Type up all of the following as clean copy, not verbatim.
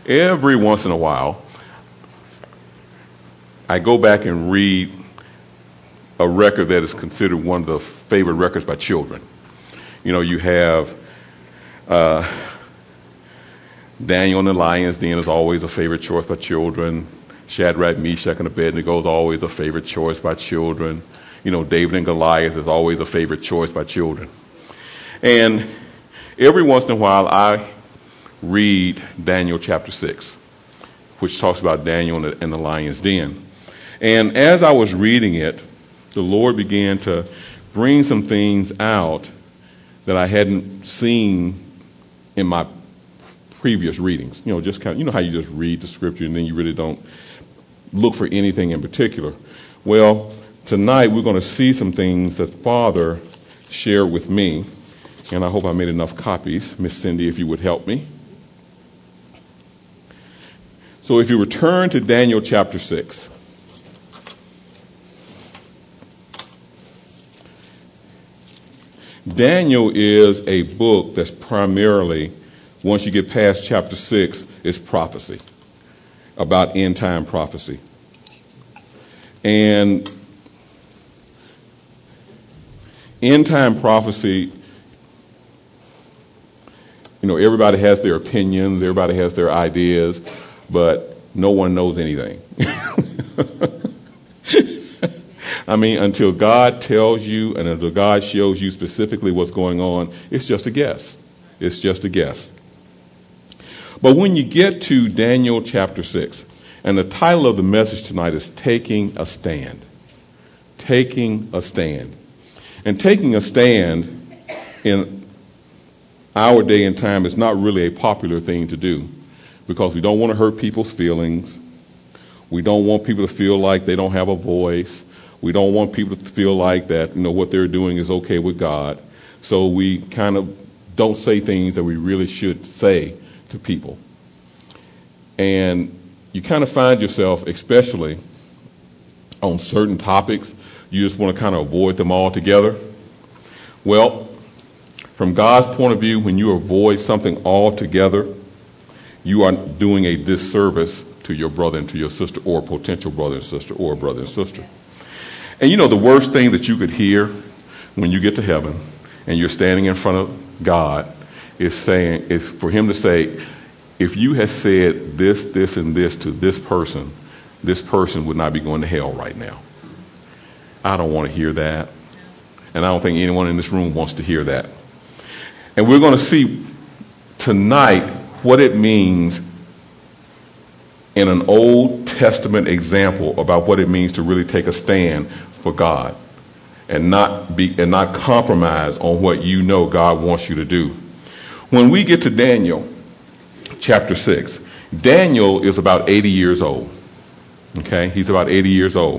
Every once in a while, I go back and read a record that is considered one of the favorite records by children. You have Daniel and the Lion's Den is always a favorite choice by children. Shadrach, Meshach, and Abednego is always a favorite choice by children. David and Goliath is always a favorite choice by children. And every once in a while, I read Daniel chapter 6, which talks about Daniel and the Lion's Den. And as I was reading it, the Lord began to bring some things out that I hadn't seen in my previous readings. Just kind of, how you just read the scripture and then you really don't look for anything in particular. Well, tonight we're going to see some things that Father shared with me, and I hope I made enough copies. Miss Cindy, if you would help me. So if you return to Daniel chapter 6. Daniel is a book that's primarily, once you get past chapter 6, is prophecy, about end-time prophecy. And end-time prophecy, everybody has their opinions, everybody has their ideas, but no one knows anything. Until God tells you and until God shows you specifically what's going on, it's just a guess. It's just a guess. But when you get to Daniel chapter 6, and the title of the message tonight is Taking a Stand. Taking a stand. And taking a stand in our day and time is not really a popular thing to do because we don't want to hurt people's feelings. We don't want people to feel like they don't have a voice. We don't want people to feel like that, what they're doing is okay with God. So we kind of don't say things that we really should say to people. And you kind of find yourself, especially on certain topics, you just want to kind of avoid them altogether. Well, from God's point of view, when you avoid something altogether, you are doing a disservice to your brother and to your sister, or potential brother and sister, or brother and sister. And the worst thing that you could hear when you get to heaven and you're standing in front of God is for him to say, if you had said this, this, and this to this person would not be going to hell right now. I don't want to hear that. And I don't think anyone in this room wants to hear that. And we're going to see tonight what it means in an Old Testament example about what it means to really take a stand for God and not compromise on what God wants you to do. When we get to Daniel chapter 6, Daniel is about 80 years old. Okay, he's about 80 years old.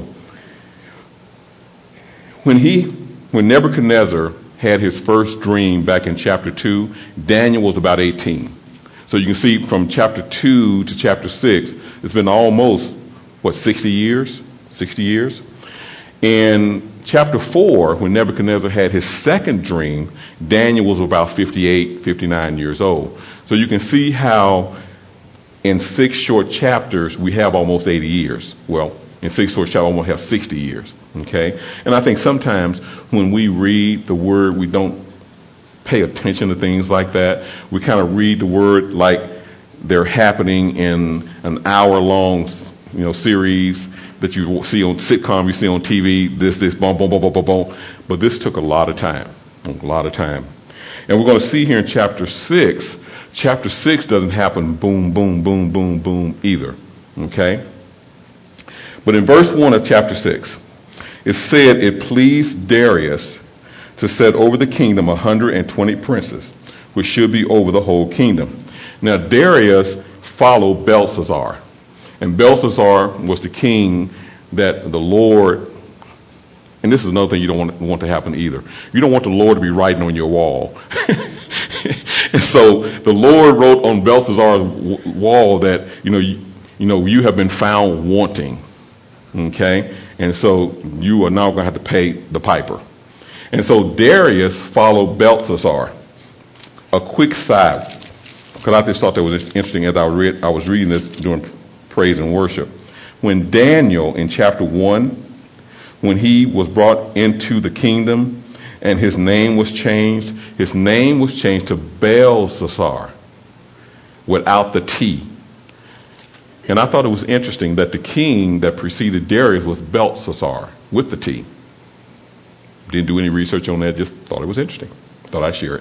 When Nebuchadnezzar had his first dream back in chapter 2, Daniel was about 18. So you can see from chapter 2 to chapter 6, it's been almost, 60 years? 60 years? In chapter 4, when Nebuchadnezzar had his second dream, Daniel was about 58, 59 years old. So you can see how in 6 short chapters, we have almost 80 years. Well, in 6 short chapters, we almost have 60 years. Okay? And I think sometimes when we read the word, we don't pay attention to things like that. We kind of read the word like they're happening in an hour-long, series that you see on sitcom, you see on TV, this, boom, boom, boom, boom, boom, boom. But this took a lot of time. And we're going to see here in chapter 6, chapter 6 doesn't happen boom, boom, boom, boom, boom either. Okay? But in verse 1 of chapter 6, it said, it pleased Darius to set over the kingdom 120 princes, which should be over the whole kingdom. Now Darius followed Belshazzar, and Belshazzar was the king that the Lord, and this is another thing you don't want to happen either. You don't want the Lord to be writing on your wall. And so the Lord wrote on Belshazzar's wall that, you have been found wanting. Okay? And so you are now going to have to pay the piper. And so Darius followed Belshazzar. A quick side because I just thought that was interesting as I was reading this during praise and worship. When Daniel, in chapter 1, when he was brought into the kingdom and his name was changed to Belshazzar without the T. And I thought it was interesting that the king that preceded Darius was Belshazzar with the T. Didn't do any research on that, just thought it was interesting. Thought I'd share it.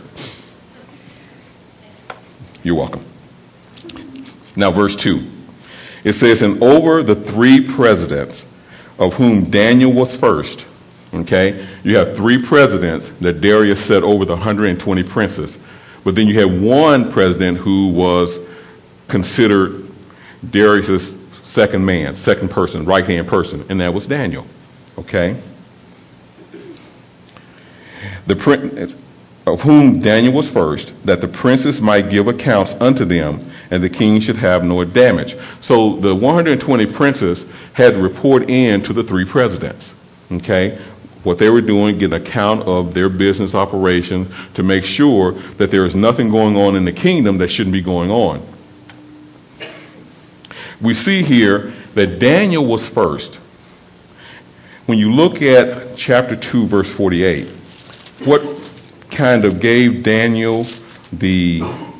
You're welcome. Now, verse 2. It says, and over the 3 presidents, of whom Daniel was first, okay? You have 3 presidents that Darius set over the 120 princes. But then you have one president who was considered Darius' second person, right-hand person, and that was Daniel, okay? Of whom Daniel was first, that the princes might give accounts unto them, and the king should have no damage. So the 120 princes had to report in to the 3 presidents, okay? What they were doing, get an account of their business operations to make sure that there is nothing going on in the kingdom that shouldn't be going on. We see here that Daniel was first. When you look at chapter 2, verse 48, what kind of gave Daniel the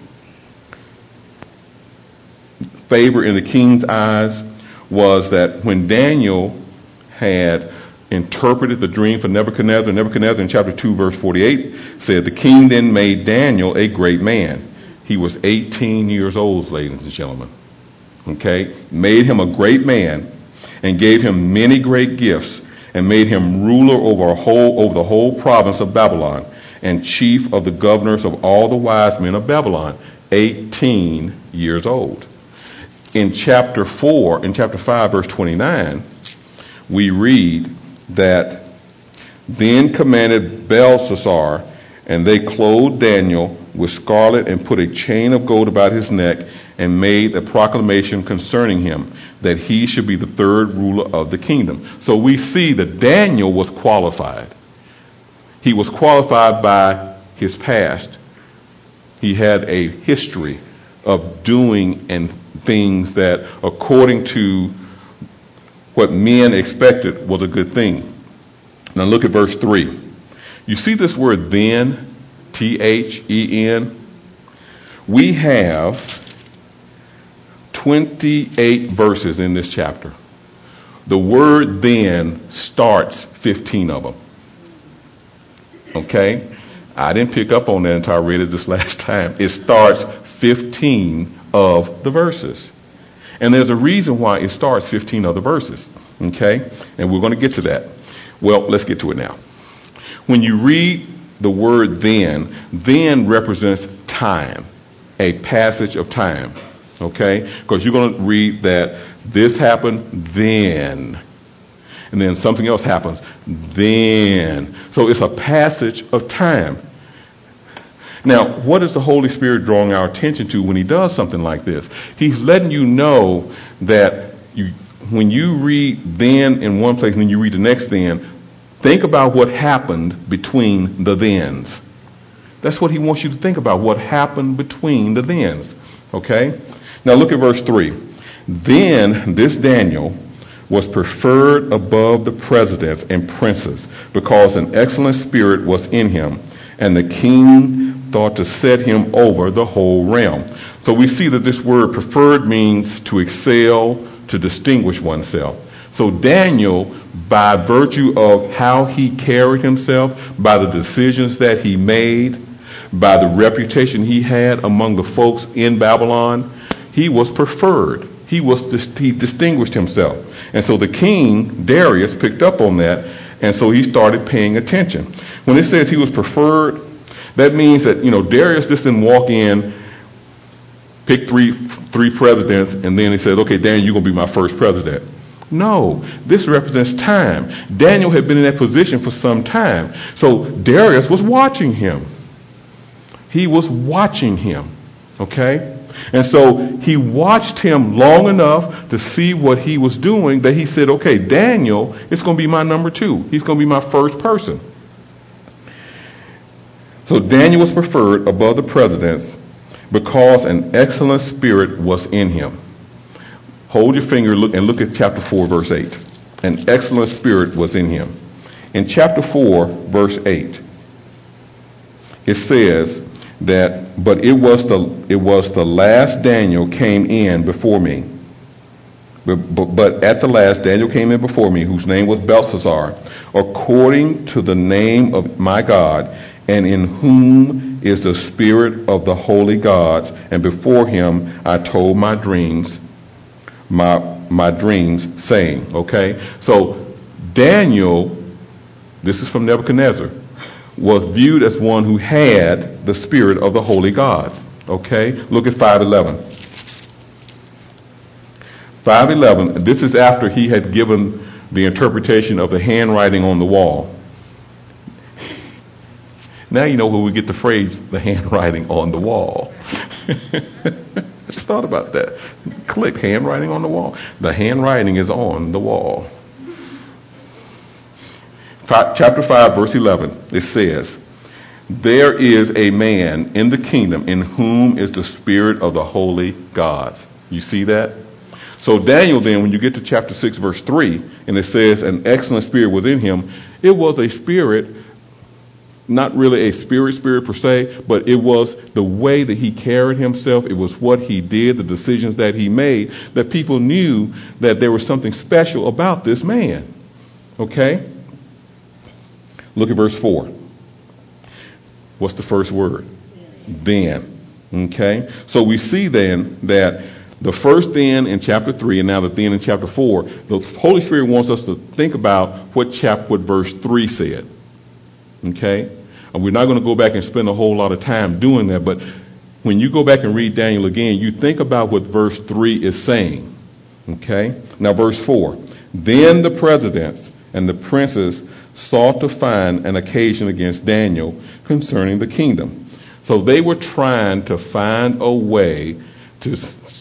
favor in the king's eyes was that when Daniel had interpreted the dream for Nebuchadnezzar in chapter 2, verse 48, said, the king then made Daniel a great man. He was 18 years old, ladies and gentlemen. Okay? Made him a great man and gave him many great gifts and made him ruler over the whole province of Babylon and chief of the governors of all the wise men of Babylon, 18 years old. In chapter 5, verse 29, we read that then commanded Belshazzar, and they clothed Daniel with scarlet and put a chain of gold about his neck and made a proclamation concerning him that he should be the 3rd ruler of the kingdom. So we see that Daniel was qualified. He was qualified by his past. He had a history of doing and things that, according to what men expected, was a good thing. Now look at verse 3. You see this word then, T-H-E-N? We have 28 verses in this chapter. The word then starts 15 of them. Okay? I didn't pick up on that until I read it this last time. It starts 15 of the verses. And there's a reason why it starts 15 of the verses. Okay? And we're going to get to that. Well, let's get to it now. When you read the word then represents time, a passage of time. Okay? Because you're going to read that this happened then. And then something else happens then. So it's a passage of time. Now, what is the Holy Spirit drawing our attention to when he does something like this? He's letting you know that when you read then in one place and then you read the next then, think about what happened between the thens. That's what he wants you to think about, what happened between the thens. Okay? Now look at verse 3. Then this Daniel was preferred above the presidents and princes because an excellent spirit was in him, and the king thought to set him over the whole realm. So we see that this word preferred means to excel, to distinguish oneself. So Daniel, by virtue of how he carried himself, by the decisions that he made, by the reputation he had among the folks in Babylon, he was preferred. He distinguished himself. And so the king, Darius, picked up on that, and so he started paying attention. When it says he was preferred, that means that, Darius just didn't walk in, pick three presidents, and then he said, okay, Daniel, you're going to be my first president. No, this represents time. Daniel had been in that position for some time. So Darius was watching him. He was watching him, okay? And so he watched him long enough to see what he was doing that he said, okay, Daniel is going to be my number 2. He's going to be my first person. So Daniel was preferred above the presidents because an excellent spirit was in him. Hold your finger and look at chapter 4, verse 8. An excellent spirit was in him. In chapter 4, verse 8, it says that, but it was the last Daniel came in before me. But at the last, Daniel came in before me, whose name was Belshazzar, according to the name of my God, and in whom is the spirit of the holy gods. And before him I told my dreams, my dreams, saying, okay? So Daniel, this is from Nebuchadnezzar, was viewed as one who had the spirit of the holy gods, okay? Look at 5:11. 5:11, this is after he had given the interpretation of the handwriting on the wall. Now you know where we get the phrase, the handwriting on the wall. I just thought about that. Click, handwriting on the wall. The handwriting is on the wall. Chapter 5, verse 11, it says, there is a man in the kingdom in whom is the spirit of the holy gods. You see that? So Daniel then, when you get to chapter 6, verse 3, and it says an excellent spirit was in him, it was a spirit, not really a spirit per se, but it was the way that he carried himself. It was what he did, the decisions that he made, that people knew that there was something special about this man. Okay? Look at verse 4. What's the first word? Then. Okay? So we see then that the first then in chapter 3 and now the then in chapter 4, the Holy Spirit wants us to think about what verse 3 said. Okay? And we're not going to go back and spend a whole lot of time doing that, but when you go back and read Daniel again, you think about what verse 3 is saying. Okay? Now verse 4. Then the presidents and the princes sought to find an occasion against Daniel concerning the kingdom. So they were trying to find a way to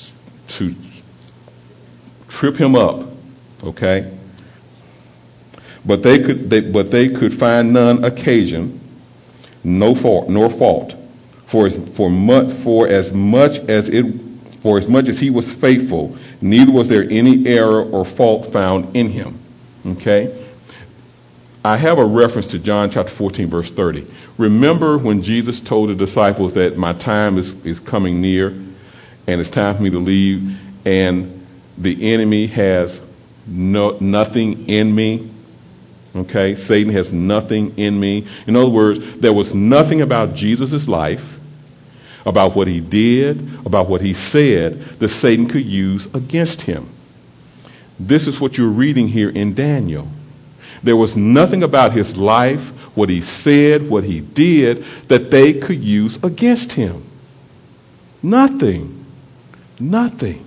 trip him up, okay? But they could find none occasion, no fault, nor fault, for as much as he was faithful, neither was there any error or fault found in him. Okay? I have a reference to John chapter 14, verse 30. Remember when Jesus told the disciples that my time is coming near and it's time for me to leave, and the enemy has nothing in me? Okay? Satan has nothing in me. In other words, there was nothing about Jesus' life, about what he did, about what he said, that Satan could use against him. This is what you're reading here in Daniel. There was nothing about his life, what he said, what he did, that they could use against him. Nothing. Nothing.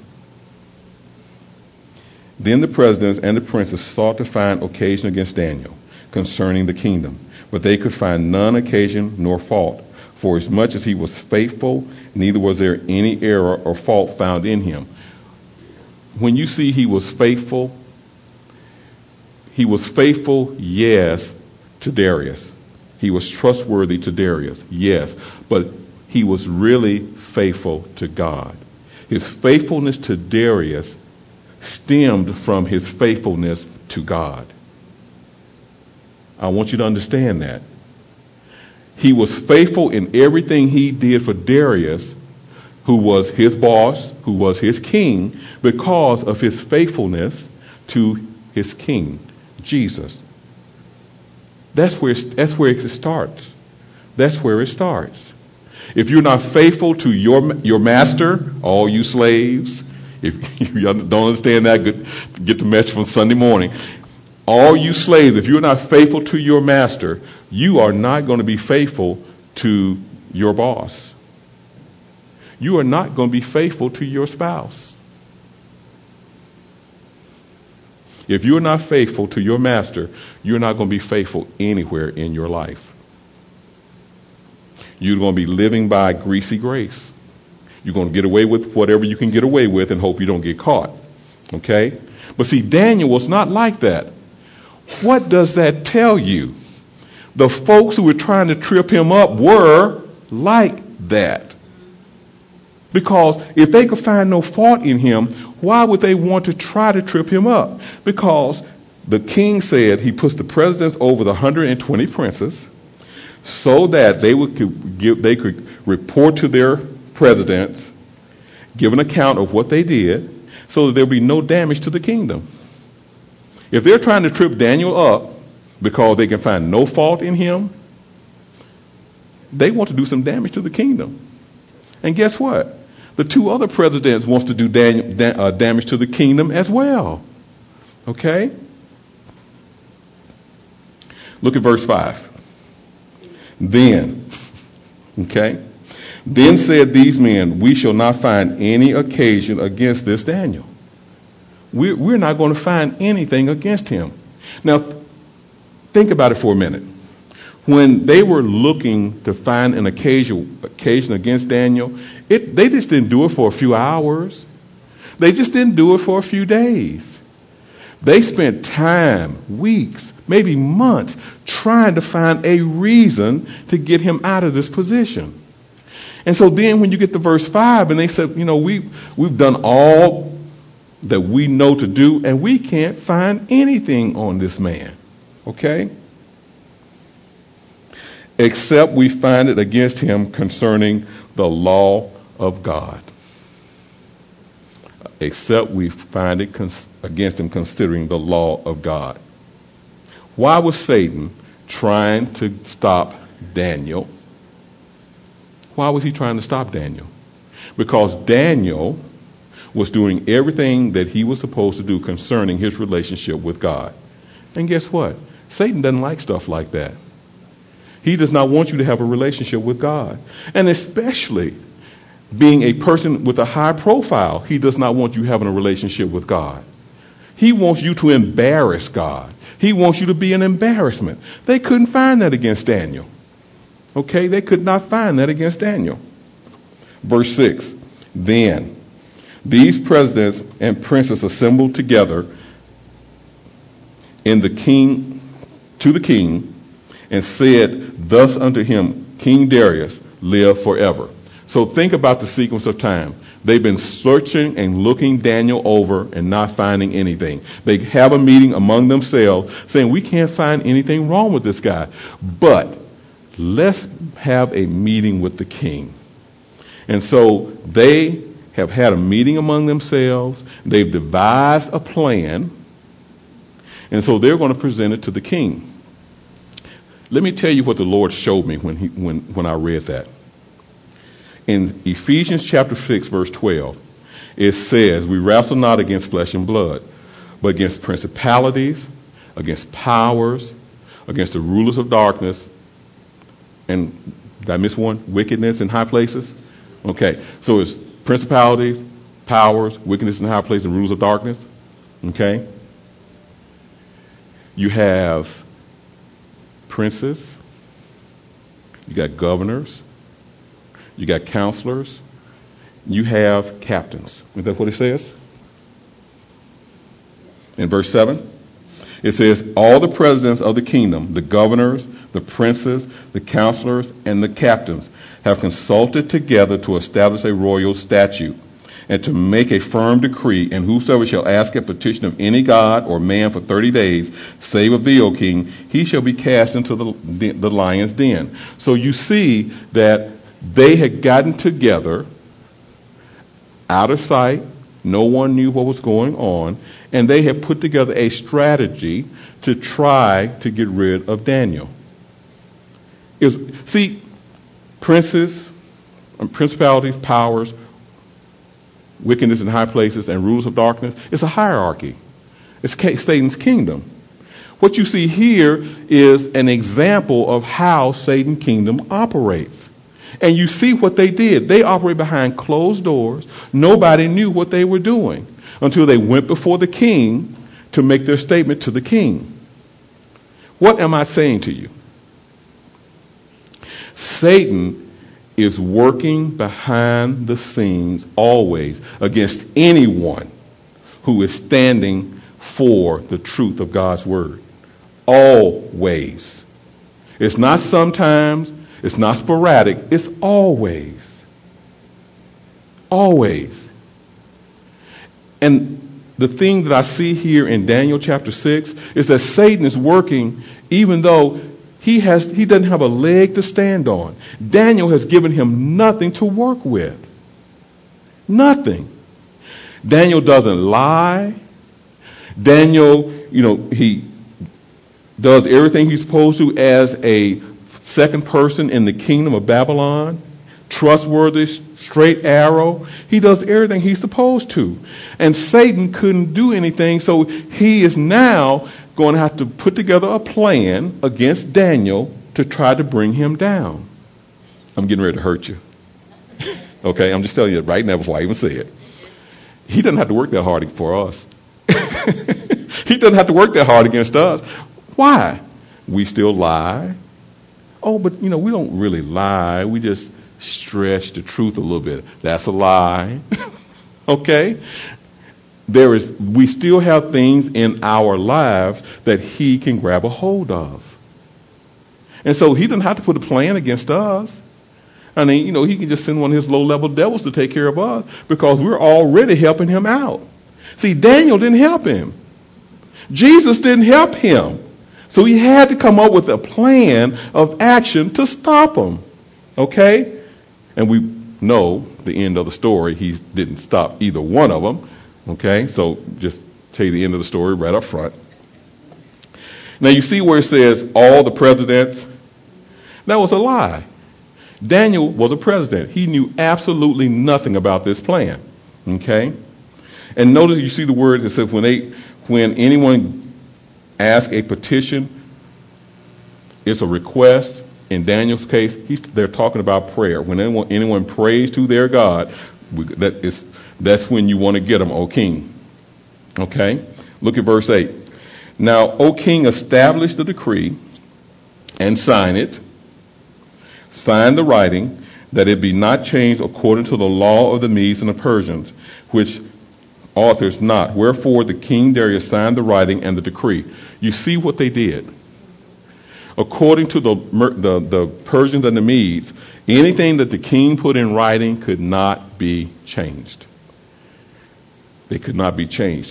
Then the presidents and the princes sought to find occasion against Daniel concerning the kingdom, but they could find none occasion nor fault, for as much as he was faithful, neither was there any error or fault found in him. When you see he was faithful, yes, to Darius. He was trustworthy to Darius, yes, but he was really faithful to God. His faithfulness to Darius stemmed from his faithfulness to God. I want you to understand that. He was faithful in everything he did for Darius, who was his boss, who was his king, because of his faithfulness to his king, Jesus. That's where it starts. That's where it starts. If you're not faithful to your master, all you slaves, if you don't understand that, get the message from Sunday morning. All you slaves, if you're not faithful to your master, you are not going to be faithful to your boss. You are not going to be faithful to your spouse. If you're not faithful to your master, you're not going to be faithful anywhere in your life. You're going to be living by greasy grace. You're going to get away with whatever you can get away with and hope you don't get caught. Okay? But see, Daniel was not like that. What does that tell you? The folks who were trying to trip him up were like that. Because if they could find no fault in him, why would they want to try to trip him up? Because the king said he puts the presidents over the 120 princes so that they could report to their presidents, give an account of what they did, so that there'll be no damage to the kingdom. If they're trying to trip Daniel up because they can find no fault in him, they want to do some damage to the kingdom. And guess what? The two other presidents wants to do damage to the kingdom as well. Okay? Look at verse 5. Then said these men, we shall not find any occasion against this Daniel. We're not going to find anything against him. Now, think about it for a minute. When they were looking to find an occasion against Daniel, they just didn't do it for a few hours. They just didn't do it for a few days. They spent time, weeks, maybe months, trying to find a reason to get him out of this position. And so then when you get to verse 5, and they said, we've done all that we know to do, and we can't find anything on this man. Okay? Except we find it against him concerning the law of God. Except we find it against him considering the law of God. Why was Satan trying to stop Daniel? Why was he trying to stop Daniel? Because Daniel was doing everything that he was supposed to do concerning his relationship with God. And guess what? Satan doesn't like stuff like that. He does not want you to have a relationship with God. And especially being a person with a high profile, he does not want you having a relationship with God. He wants you to embarrass God. He wants you to be an embarrassment. They couldn't find that against Daniel. Okay, they could not find that against Daniel. Verse 6, then these presidents and princes assembled together to the king, and said thus unto him, King Darius, live forever. So think about the sequence of time. They've been searching and looking Daniel over and not finding anything. They have a meeting among themselves saying, we can't find anything wrong with this guy, but let's have a meeting with the king. And so they have had a meeting among themselves. They've devised a plan. And so they're going to present it to the king. Let me tell you what the Lord showed me when I read that. In Ephesians chapter 6, verse 12, it says, we wrestle not against flesh and blood, but against principalities, against powers, against the rulers of darkness, and did I miss one? Wickedness in high places? Okay, so it's principalities, powers, wickedness in high places, and rulers of darkness. Okay? You have princes, you got governors, you got counselors, you have captains. Is that what it says? In verse 7, it says, all the presidents of the kingdom, the governors, the princes, the counselors, and the captains have consulted together to establish a royal statute and to make a firm decree, and whosoever shall ask a petition of any god or man for 30 days, save of thee, O king, he shall be cast into the lion's den. So you see that they had gotten together out of sight. No one knew what was going on, and they had put together a strategy to try to get rid of Daniel. See, princes, principalities, powers, wickedness in high places, and rulers of darkness, it's a hierarchy. It's Satan's kingdom. What you see here is an example of how Satan's kingdom operates. And you see what they did. They operate behind closed doors. Nobody knew what they were doing until they went before the king to make their statement to the king. What am I saying to you? Satan is working behind the scenes always against anyone who is standing for the truth of God's word. Always. It's not sometimes, it's not sporadic, it's always. Always. And the thing that I see here in Daniel chapter 6 is that Satan is working even though he doesn't have a leg to stand on. Daniel has given him nothing to work with. Nothing. Daniel doesn't lie. Daniel, he does everything he's supposed to as a second person in the kingdom of Babylon. Trustworthy, straight arrow. He does everything he's supposed to. And Satan couldn't do anything, so he is now going to have to put together a plan against Daniel to try to bring him down. I'm getting ready to hurt you. Okay, I'm just telling you right now before I even say it. He doesn't have to work that hard for us. He doesn't have to work that hard against us. Why? We still lie. Oh, but we don't really lie. We just stretch the truth a little bit. That's a lie. Okay? We still have things in our lives that he can grab a hold of. And so he doesn't have to put a plan against us. I mean, he can just send one of his low-level devils to take care of us because we're already helping him out. See, Daniel didn't help him. Jesus didn't help him. So he had to come up with a plan of action to stop him. Okay? And we know the end of the story. He didn't stop either one of them. Okay? So just tell you the end of the story right up front. Now you see where it says all the presidents? That was a lie. Daniel was a president. He knew absolutely nothing about this plan. Okay? And notice you see the word that says when anyone asks a petition, it's a request. In Daniel's case, they're talking about prayer. When anyone prays to their God, that's when you want to get them, O king. Okay? Look at verse 8. Now, O king, establish the decree and sign it. Sign the writing, that it be not changed according to the law of the Medes and the Persians, which authors not. Wherefore the king Darius signed the writing and the decree. You see what they did. According to the Persians and the Medes, anything that the king put in writing could not be changed. They could not be changed.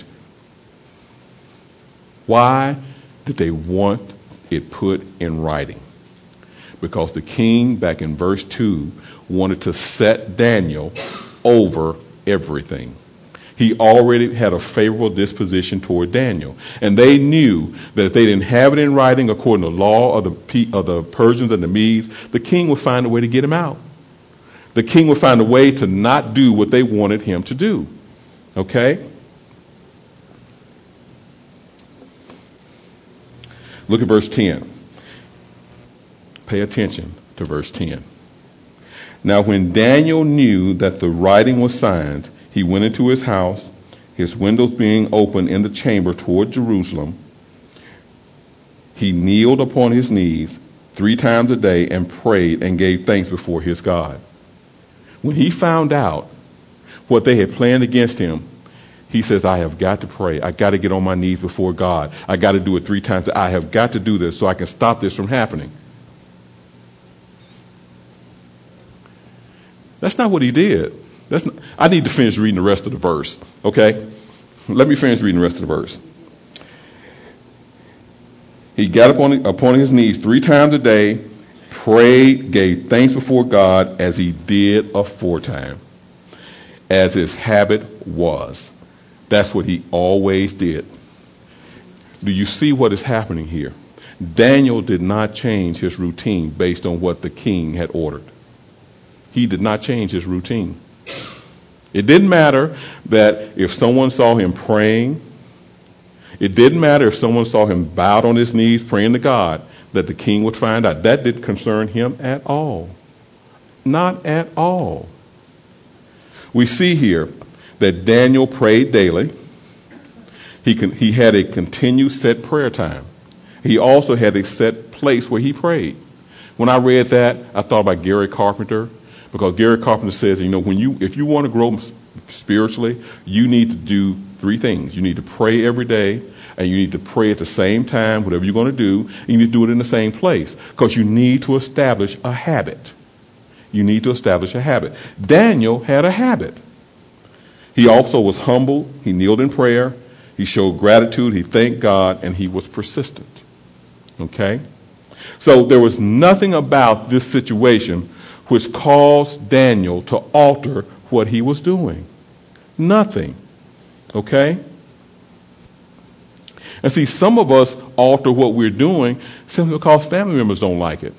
Why did they want it put in writing? Because the king, back in verse 2, wanted to set Daniel over everything. He already had a favorable disposition toward Daniel. And they knew that if they didn't have it in writing according to the law of the Persians and the Medes, the king would find a way to get him out. The king would find a way to not do what they wanted him to do. Okay? Look at verse 10. Pay attention to verse 10. Now when Daniel knew that the writing was signed, he went into his house, his windows being open in the chamber toward Jerusalem. He kneeled upon his knees 3 times a day and prayed and gave thanks before his God. When he found out what they had planned against him, he says, I have got to pray. I got to get on my knees before God. I got to do it 3 times. I have got to do this so I can stop this from happening. That's not what he did. I need to finish reading the rest of the verse, okay? Let me finish reading the rest of the verse. He got upon his knees 3 times a day, prayed, gave thanks before God as he did aforetime, as his habit was. That's what he always did. Do you see what is happening here? Daniel did not change his routine based on what the king had ordered. He did not change his routine. It didn't matter that if someone saw him praying, it didn't matter if someone saw him bowed on his knees praying to God, that the king would find out. That didn't concern him at all. Not at all. We see here that Daniel prayed daily. He had a continued set prayer time. He also had a set place where he prayed. When I read that, I thought about Gary Carpenter, because Gary Carpenter says, if you want to grow spiritually, you need to do 3 things. You need to pray every day, and you need to pray at the same time, whatever you're going to do, and you need to do it in the same place, because you need to establish a habit. You need to establish a habit. Daniel had a habit. He also was humble. He kneeled in prayer. He showed gratitude. He thanked God, and he was persistent. Okay? So there was nothing about this situation which caused Daniel to alter what he was doing. Nothing. Okay? And see, some of us alter what we're doing simply because family members don't like it.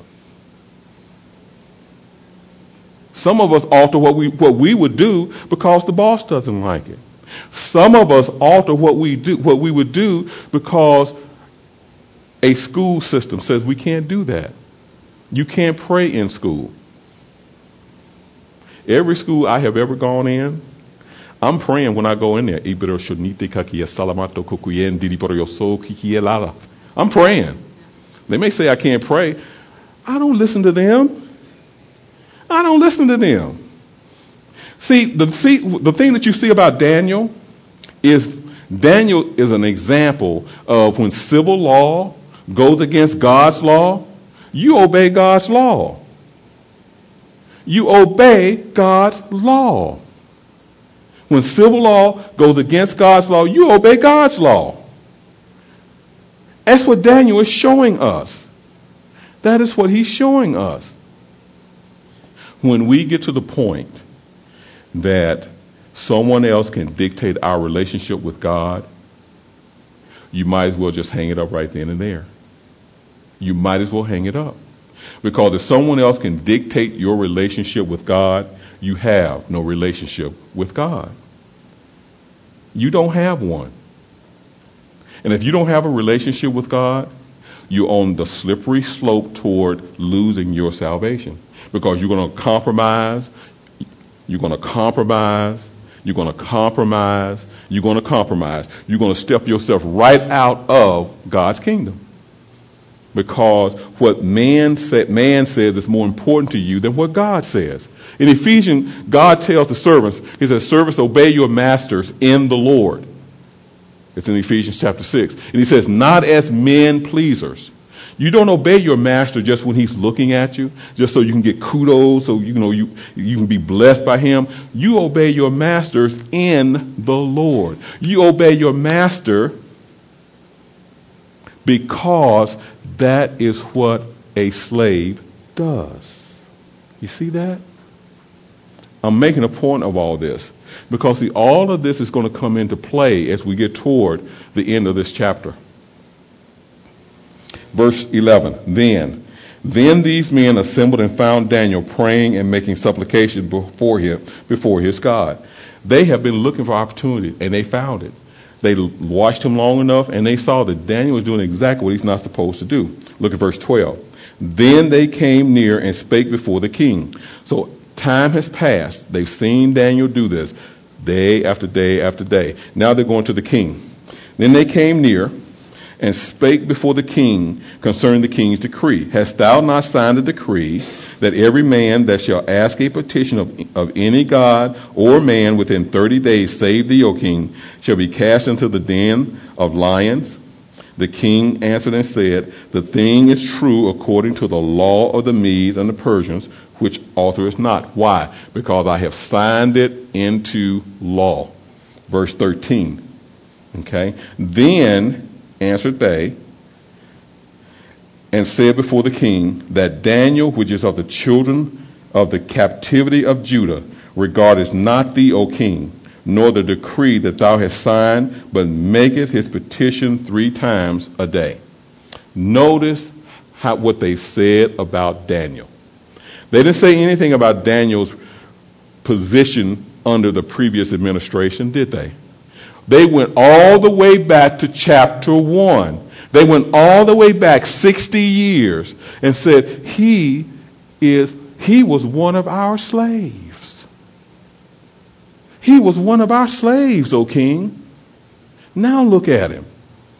Some of us alter what we would do because the boss doesn't like it. Some of us alter what we would do because a school system says we can't do that. You can't pray in school. Every school I have ever gone in, I'm praying when I go in there. I'm praying. They may say I can't pray. I don't listen to them. I don't listen to them. See, the thing that you see about Daniel is an example of when civil law goes against God's law, you obey God's law. You obey God's law. When civil law goes against God's law, you obey God's law. That's what Daniel is showing us. That is what he's showing us. When we get to the point that someone else can dictate our relationship with God, you might as well just hang it up right then and there. You might as well hang it up. Because if someone else can dictate your relationship with God, you have no relationship with God. You don't have one. And if you don't have a relationship with God, you're on the slippery slope toward losing your salvation. Because you're going to compromise, you're going to compromise, you're going to compromise, you're going to compromise. You're going to step yourself right out of God's kingdom. Because what man says is more important to you than what God says. In Ephesians, God tells the servants, he says, servants, obey your masters in the Lord. It's in Ephesians chapter 6. And he says, not as men pleasers. You don't obey your master just when he's looking at you, just so you can get kudos, so you can be blessed by him. You obey your masters in the Lord. You obey your master because that is what a slave does. You see that? I'm making a point of all this because all of this is going to come into play as we get toward the end of this chapter. Verse 11, then these men assembled and found Daniel praying and making supplication before his God. They have been looking for opportunity, and they found it. They watched him long enough, and they saw that Daniel was doing exactly what he's not supposed to do. Look at verse 12. Then they came near and spake before the king. So time has passed. They've seen Daniel do this day after day after day. Now they're going to the king. Then they came near and spake before the king concerning the king's decree. Hast thou not signed a decree that every man that shall ask a petition of any god or man within 30 days, save thee, O king, shall be cast into the den of lions? The king answered and said, the thing is true according to the law of the Medes and the Persians, which altereth not. Why? Because I have signed it into law. Verse 13. Okay. Then answered they, and said before the king, that Daniel, which is of the children of the captivity of Judah, regardeth not thee, O king, nor the decree that thou hast signed, but maketh his petition 3 times a day. Notice what they said about Daniel. They didn't say anything about Daniel's position under the previous administration, did they? They went all the way back to chapter 1. They went all the way back 60 years and said, he was one of our slaves. He was one of our slaves, O king. Now look at him.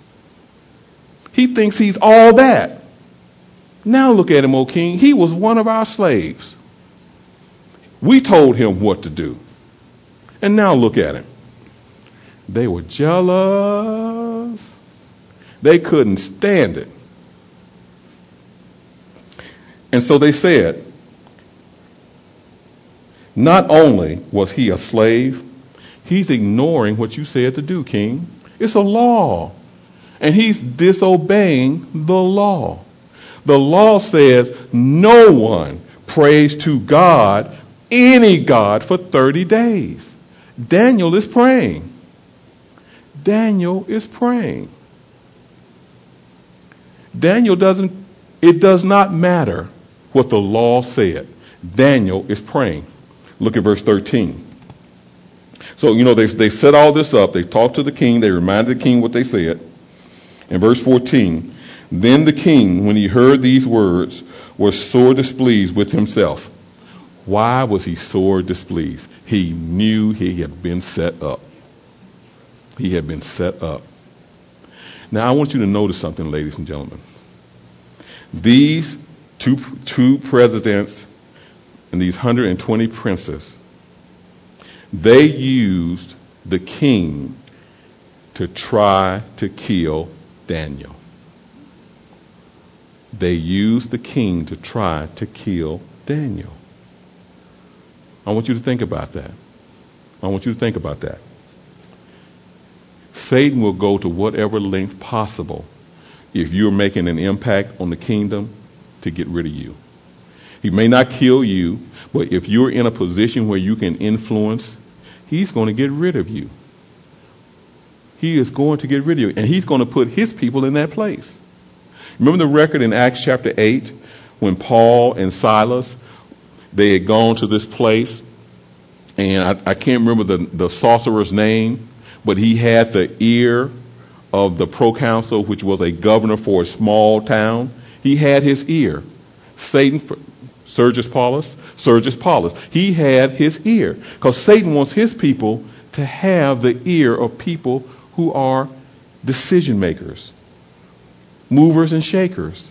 He thinks he's all that. Now look at him, O king. He was one of our slaves. We told him what to do. And now look at him. They were jealous. They couldn't stand it. And so they said, not only was he a slave, He's ignoring what you said to do, king. It's a law. And he's disobeying the law. The law says no one prays to God, any God, for 30 days. Daniel is praying. Daniel is praying. It does not matter what the law said. Daniel is praying. Look at verse 13. So, they set all this up. They talked to the king. They reminded the king what they said. In verse 14, then the king, when he heard these words, was sore displeased with himself. Why was he sore displeased? He knew he had been set up. He had been set up. Now, I want you to notice something, ladies and gentlemen. These two presidents and these 120 princes, they used the king to try to kill Daniel. They used the king to try to kill Daniel. I want you to think about that. I want you to think about that. Satan will go to whatever length possible if you're making an impact on the kingdom to get rid of you. He may not kill you, but if you're in a position where you can influence, he's going to get rid of you. He is going to get rid of you, and he's going to put his people in that place. Remember the record in Acts chapter 8 when Paul and Silas, they had gone to this place, and I can't remember the sorcerer's name, but he had the ear of the proconsul, which was a governor for a small town. He had his ear. Satan, Sergius Paulus, he had his ear, because Satan wants his people to have the ear of people who are decision makers, movers and shakers.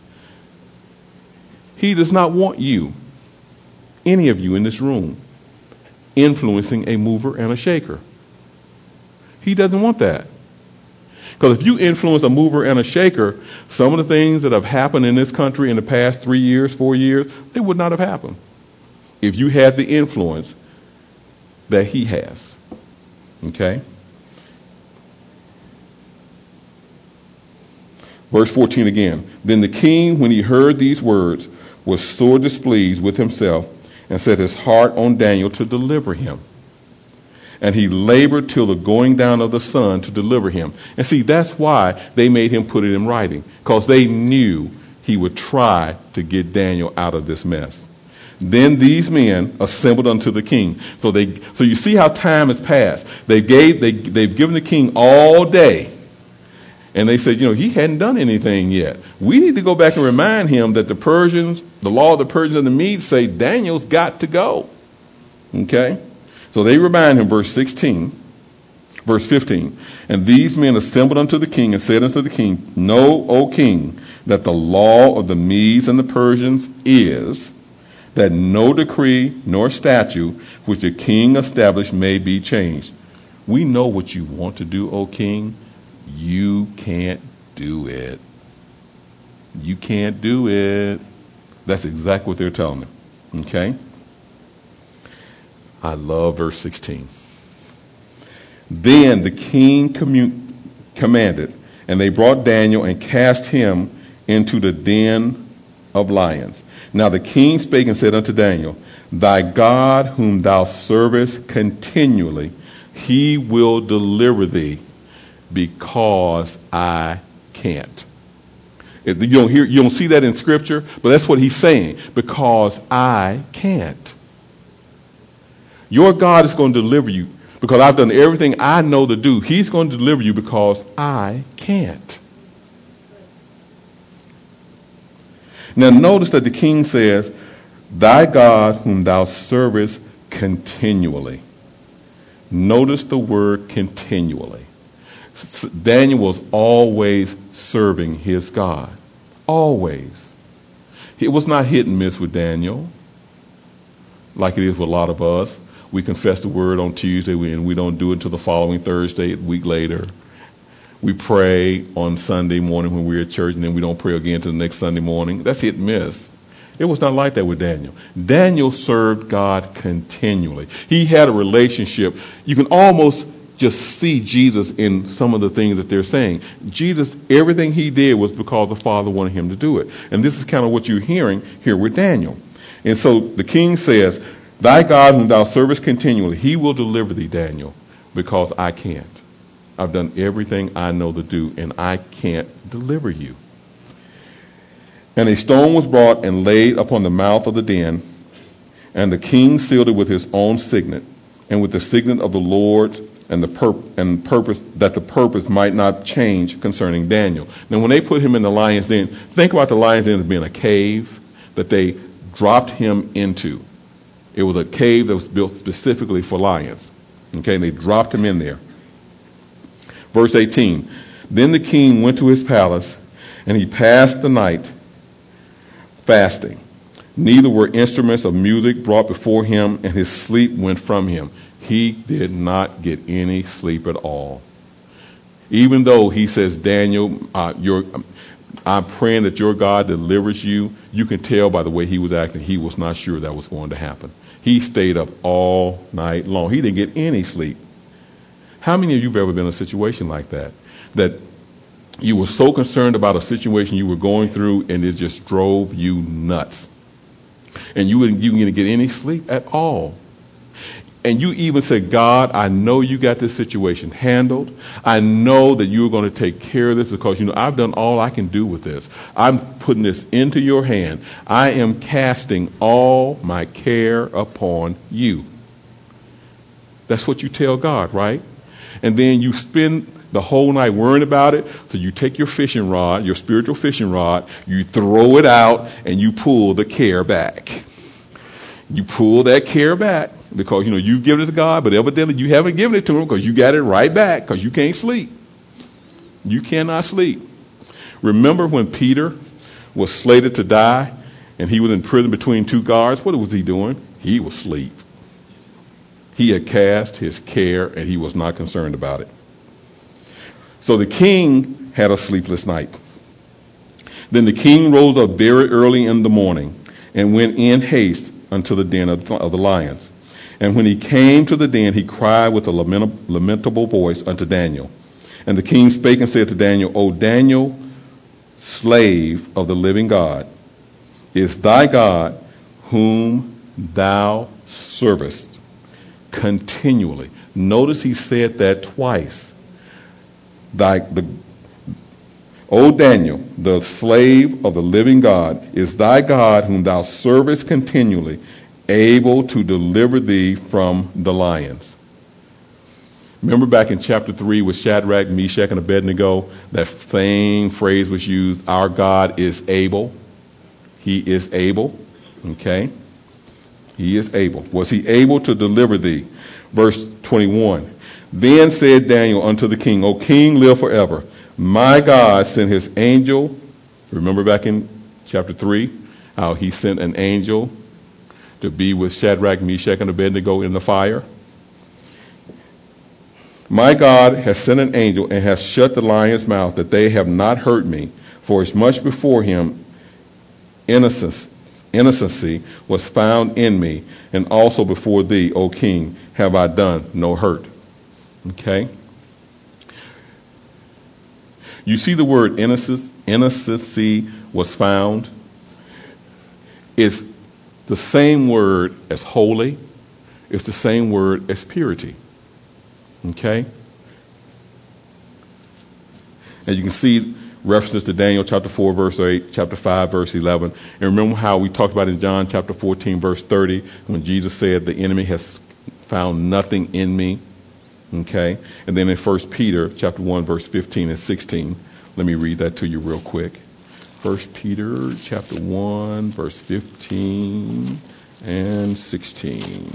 He does not want you, any of you in this room, influencing a mover and a shaker. He doesn't want that. Because if you influence a mover and a shaker, some of the things that have happened in this country in the past 3 years, 4 years, they would not have happened if you had the influence that he has. Okay? Verse 14 again. Then the king, when he heard these words, was sore displeased with himself and set his heart on Daniel to deliver him. And he labored till the going down of the sun to deliver him. And see, that's why they made him put it in writing, because they knew he would try to get Daniel out of this mess. Then these men assembled unto the king. So you see how time has passed. They've given the king all day. And they said, he hadn't done anything yet. We need to go back and remind him that the law of the Persians and the Medes say Daniel's got to go. Okay? So they remind him, verse 15, and these men assembled unto the king and said unto the king, Know, O king, that the law of the Medes and the Persians is that no decree nor statute which the king established may be changed. We know what you want to do, O king. You can't do it. You can't do it. That's exactly what they're telling him. Okay? I love verse 16. Then the king commanded, and they brought Daniel and cast him into the den of lions. Now the king spake and said unto Daniel, Thy God whom thou servest continually, he will deliver thee, because I can't. You don't see that in Scripture, but that's what he's saying, because I can't. Your God is going to deliver you because I've done everything I know to do. He's going to deliver you because I can't. Now notice that the king says, Thy God whom thou servest continually. Notice the word continually. Daniel was always serving his God. Always. It was not hit and miss with Daniel like it is with a lot of us. We confess the word on Tuesday and we don't do it until the following Thursday, a week later. We pray on Sunday morning when we're at church and then we don't pray again until the next Sunday morning. That's hit and miss. It was not like that with Daniel. Daniel served God continually. He had a relationship. You can almost just see Jesus in some of the things that they're saying. Jesus, everything he did was because the Father wanted him to do it. And this is kind of what you're hearing here with Daniel. And so the king says, thy God whom thou servest continually, he will deliver thee, Daniel, because I can't. I've done everything I know to do, and I can't deliver you. And a stone was brought and laid upon the mouth of the den, and the king sealed it with his own signet, and with the signet of the Lord, and purpose that the purpose might not change concerning Daniel. Now, when they put him in the lion's den, think about the lion's den as being a cave that they dropped him into. It was a cave that was built specifically for lions. Okay, and they dropped him in there. Verse 18, then the king went to his palace, and he passed the night fasting. Neither were instruments of music brought before him, and his sleep went from him. He did not get any sleep at all. Even though he says, Daniel, I'm praying that your God delivers you, you can tell by the way he was acting, he was not sure that was going to happen. He stayed up all night long. He didn't get any sleep. How many of you have ever been in a situation like that? That you were so concerned about a situation you were going through, and it just drove you nuts. And you didn't get any sleep at all. And you even said, God, I know you got this situation handled. I know that you're going to take care of this because, I've done all I can do with this. I'm putting this into your hand. I am casting all my care upon you. That's what you tell God, right? And then you spend the whole night worrying about it. So you take your fishing rod, your spiritual fishing rod, you throw it out, and you pull the care back. You pull that care back because, you've given it to God, but evidently you haven't given it to him because you got it right back because you can't sleep. You cannot sleep. Remember when Peter was slated to die and he was in prison between two guards? What was he doing? He was asleep. He had cast his care and he was not concerned about it. So the king had a sleepless night. Then the king rose up very early in the morning and went in haste unto the den of the lions. And when he came to the den, he cried with a lamentable voice unto Daniel. And the king spake and said to Daniel, O Daniel, slave of the living God, is thy God whom thou servest continually. Notice he said that twice. O Daniel, the slave of the living God, is thy God whom thou servest continually, able to deliver thee from the lions. Remember back in chapter 3 with Shadrach, Meshach, and Abednego, that same phrase was used, our God is able. He is able. Okay? He is able. Was he able to deliver thee? Verse 21. Then said Daniel unto the king, O king, live forever. My God sent his angel. Remember back in chapter 3, how he sent an angel to be with Shadrach, Meshach, and Abednego in the fire. My God has sent an angel and has shut the lion's mouth, that they have not hurt me. For as much before him innocency was found in me, and also before thee, O king, have I done no hurt. Okay? You see the word innocency was found. It's the same word as holy. It's the same word as purity. Okay? And you can see references to Daniel chapter 4, verse 8, chapter 5, verse 11. And remember how we talked about in John chapter 14, verse 30, when Jesus said, the enemy has found nothing in me. Okay? And then in 1 Peter chapter 1, verse 15 and 16. Let me read that to you real quick. 1 Peter chapter 1, verse 15 and 16.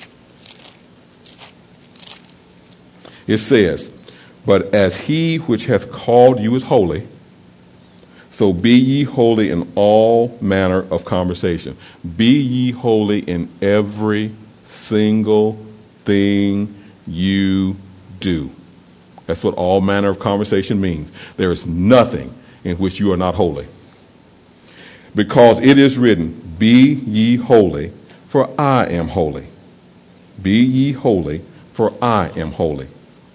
It says, but as he which hath called you is holy, so be ye holy in all manner of conversation. Be ye holy in every single thing you do. That's what all manner of conversation means. There is nothing in which you are not holy. Because it is written, Be ye holy, for I am holy. Be ye holy, for I am holy.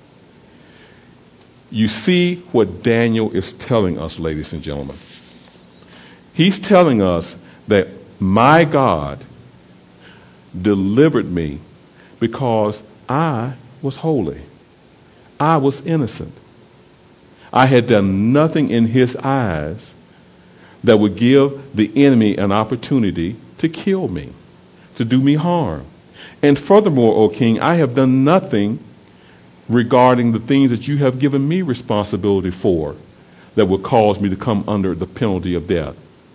You see what Daniel is telling us, ladies and gentlemen. He's telling us that my God delivered me because I was holy. I was innocent. I had done nothing in his eyes that would give the enemy an opportunity to kill me, to do me harm. And furthermore, O king, I have done nothing regarding the things that you have given me responsibility for that would cause me to come under the penalty of death.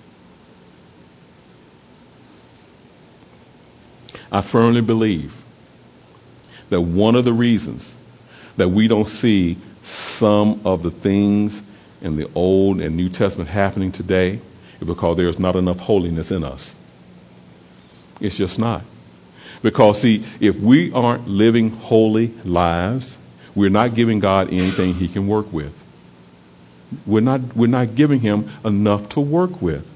I firmly believe that one of the reasons that we don't see some of the things in the Old and New Testament happening today is because there is not enough holiness in us. It's just not. Because, see, if we aren't living holy lives, we're not giving God anything he can work with. We're not giving him enough to work with.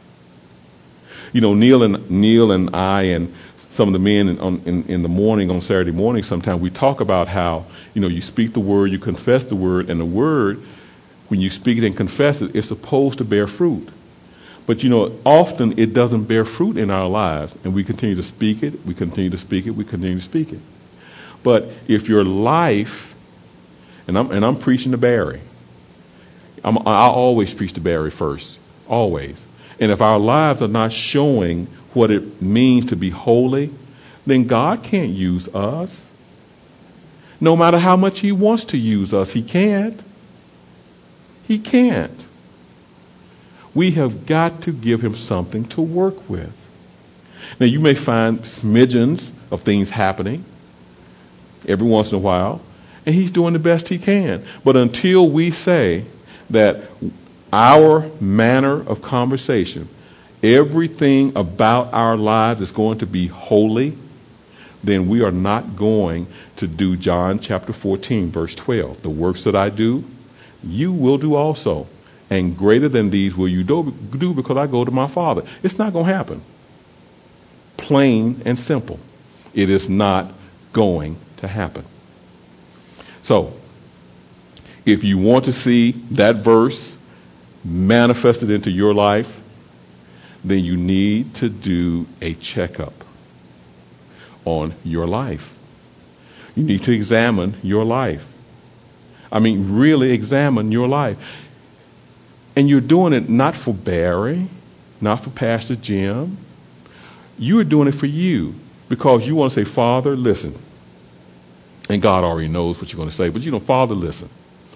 You know, Neil and I and some of the men in the morning, on Saturday morning, sometimes we talk about how, you know, you speak the word, you confess the word, and the word, when you speak it and confess it, it's supposed to bear fruit. But, you know, often it doesn't bear fruit in our lives, and we continue to speak it, we continue to speak it, we continue to speak it. But if your life, and I'm preaching to Barry, I always preach to Barry first, always. And if our lives are not showing what it means to be holy, then God can't use us. No matter how much he wants to use us, he can't. He can't. We have got to give him something to work with. Now, you may find smidgens of things happening every once in a while, and he's doing the best he can. But until we say that our manner of conversation, everything about our lives is going to be holy, then we are not going to do John chapter 14, verse 12. The works that I do, you will do also. And greater than these will you do because I go to my Father. It's not going to happen. Plain and simple. It is not going to happen. So, if you want to see that verse manifested into your life, then you need to do a checkup on your life. You need to examine your life. I mean, really examine your life. And you're doing it not for Barry, not for Pastor Jim. You are doing it for you because you want to say, Father, listen. And God already knows what you're going to say, but you know, Father, listen.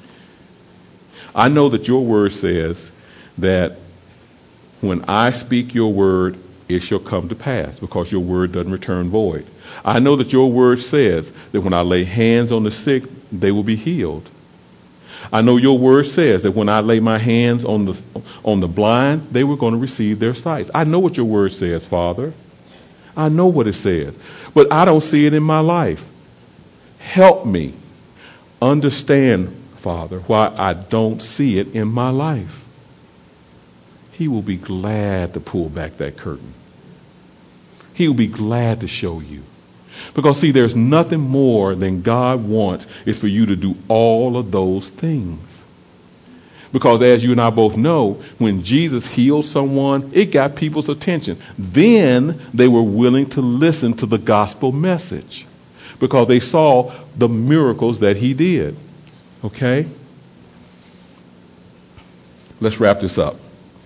I know that your word says that when I speak your word, it shall come to pass because your word doesn't return void. I know that your word says that when I lay hands on the sick, they will be healed. I know your word says that when I lay my hands on the blind, they were going to receive their sight. I know what your word says, Father. I know what it says, but I don't see it in my life. Help me understand, Father, why I don't see it in my life. He will be glad to pull back that curtain. He will be glad to show you. Because, see, there's nothing more than God wants is for you to do all of those things. Because as you and I both know, when Jesus healed someone, it got people's attention. Then they were willing to listen to the gospel message because they saw the miracles that he did. Okay? Let's wrap this up.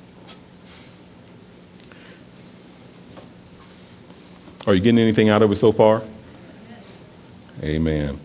Are you getting anything out of it so far? Amen.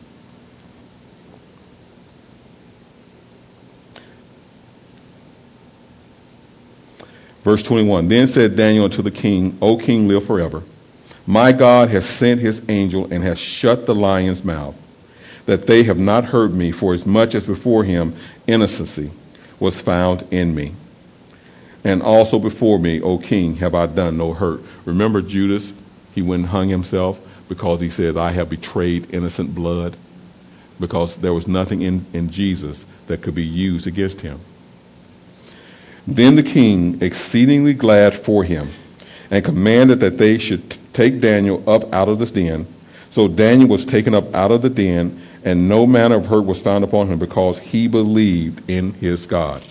Verse 21, Then said Daniel unto the king, O king, live forever. My God has sent his angel and has shut the lion's mouth, that they have not hurt me, for as much as before him innocency was found in me. And also before me, O king, have I done no hurt. Remember Judas? He went and hung himself because he says, I have betrayed innocent blood, because there was nothing in Jesus that could be used against him. Then the king, exceedingly glad for him, and commanded that they should take Daniel up out of the den. So Daniel was taken up out of the den, and no manner of hurt was found upon him, because he believed in his God.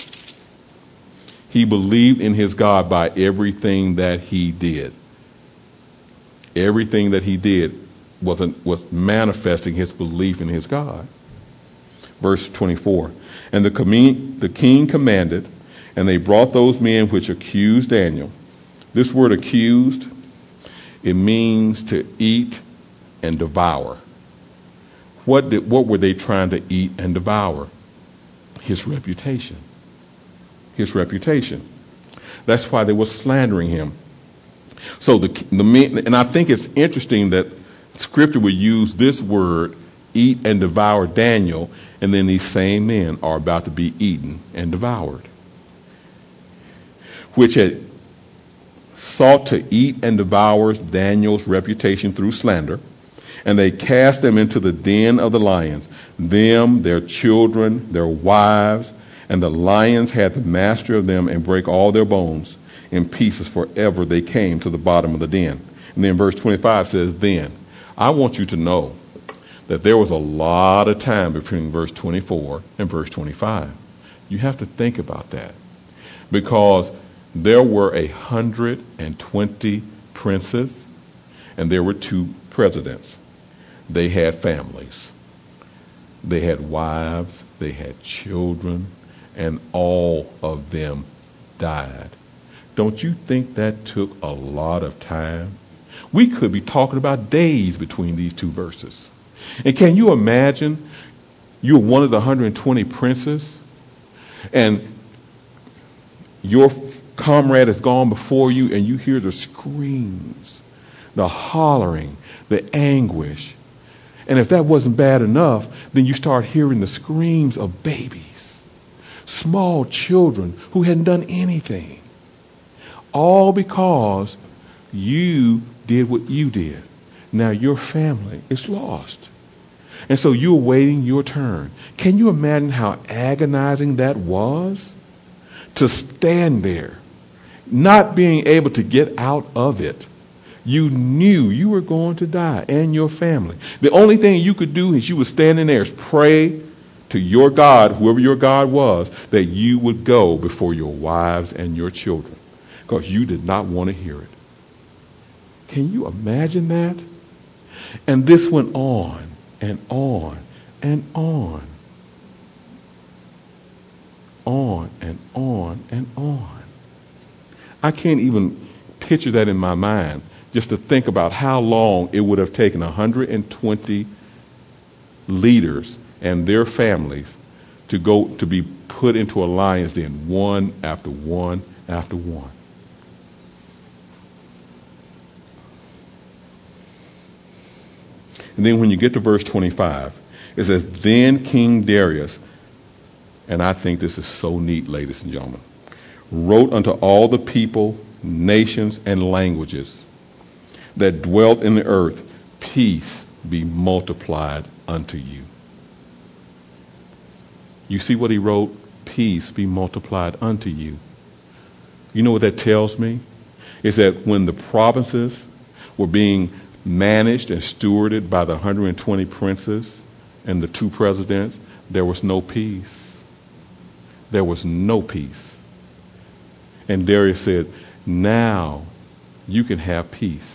He believed in his God by everything that he did. Everything that he did was manifesting his belief in his God. Verse 24. And the king commanded, and they brought those men which accused Daniel. This word accused, it means to eat and devour. What were they trying to eat and devour? His reputation. His reputation. That's why they were slandering him. So the men, and I think it's interesting that Scripture would use this word, eat and devour Daniel, and then these same men are about to be eaten and devoured, which had sought to eat and devour Daniel's reputation through slander, and they cast them into the den of the lions, them, their children, their wives, and the lions had the mastery of them and break all their bones in pieces forever they came to the bottom of the den. And then verse 25 says, then, I want you to know that there was a lot of time between verse 24 and verse 25. You have to think about that, because there were 120 princes and there were 2 presidents. They had families. They had wives. They had children. And all of them died. Don't you think that took a lot of time? We could be talking about days between these 2 verses. And can you imagine you're one of the 120 princes and your comrade has gone before you and you hear the screams, the hollering, the anguish. And if that wasn't bad enough, then you start hearing the screams of babies, small children who hadn't done anything. All because you did what you did. Now your family is lost. And so you're waiting your turn. Can you imagine how agonizing that was? To stand there, not being able to get out of it. You knew you were going to die and your family. The only thing you could do as you were standing there is pray to your God, whoever your God was, that you would go before your wives and your children, because you did not want to hear it. Can you imagine that? And this went on and on and on. On and on and on. I can't even picture that in my mind, just to think about how long it would have taken 120 leaders and their families to be put into a lion's den, one after one after one. And then when you get to verse 25, it says, then King Darius, and I think this is so neat, ladies and gentlemen, wrote unto all the people, nations, and languages that dwelt in the earth, peace be multiplied unto you. You see what he wrote? Peace be multiplied unto you. You know what that tells me? Is that when the provinces were being managed and stewarded by the 120 princes and the 2 presidents, there was no peace. There was no peace. And Darius said, now you can have peace.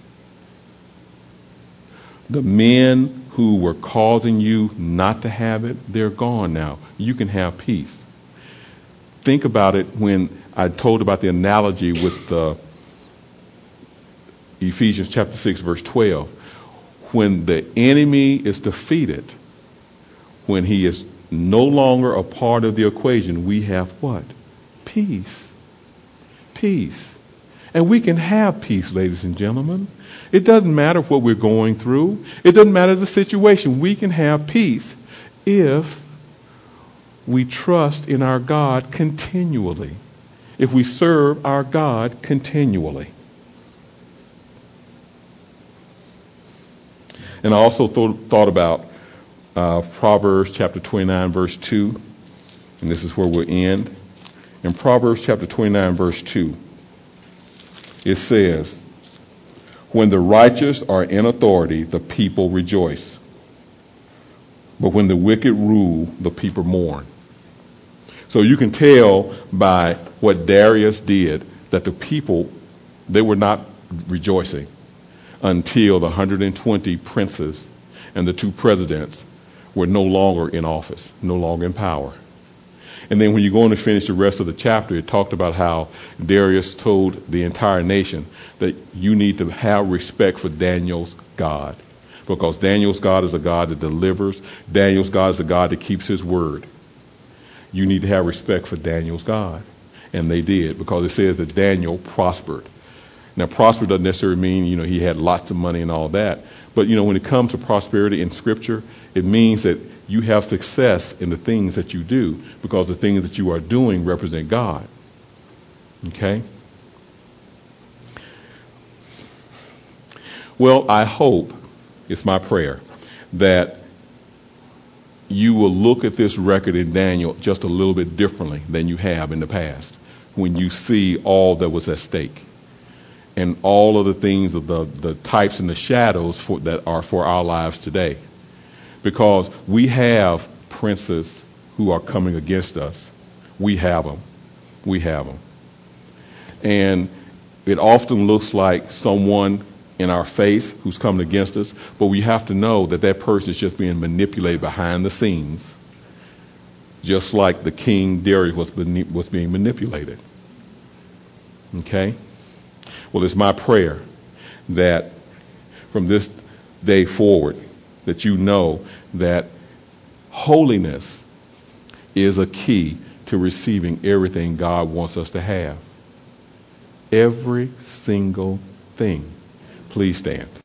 The men who were causing you not to have it, they're gone now. You can have peace. Think about it when I told about the analogy with Ephesians chapter 6, verse 12. When the enemy is defeated, when he is no longer a part of the equation, we have what? Peace. Peace. And we can have peace, ladies and gentlemen. It doesn't matter what we're going through. It doesn't matter the situation. We can have peace if we trust in our God continually, if we serve our God continually. And I also thought about Proverbs chapter 29, verse 2. And this is where we'll end. In Proverbs chapter 29, verse 2. It says, when the righteous are in authority, the people rejoice. But when the wicked rule, the people mourn. So you can tell by what Darius did that the people, they were not rejoicing until the 120 princes and the 2 presidents were no longer in office, no longer in power. And then when you go on to finish the rest of the chapter, it talked about how Darius told the entire nation that you need to have respect for Daniel's God. Because Daniel's God is a God that delivers. Daniel's God is a God that keeps his word. You need to have respect for Daniel's God. And they did, because it says that Daniel prospered. Now, prosper doesn't necessarily mean, he had lots of money and all that. But, when it comes to prosperity in Scripture, it means that you have success in the things that you do, because the things that you are doing represent God. Okay? Well, I hope, it's my prayer, that you will look at this record in Daniel just a little bit differently than you have in the past, when you see all that was at stake and all of the things of the types and the shadows that are for our lives today. Because we have princes who are coming against us. We have them. We have them. And it often looks like someone in our face who's coming against us, but we have to know that that person is just being manipulated behind the scenes, just like the king Darius was being manipulated. Okay? Well, it's my prayer that from this day forward, that you know that holiness is a key to receiving everything God wants us to have. Every single thing. Please stand.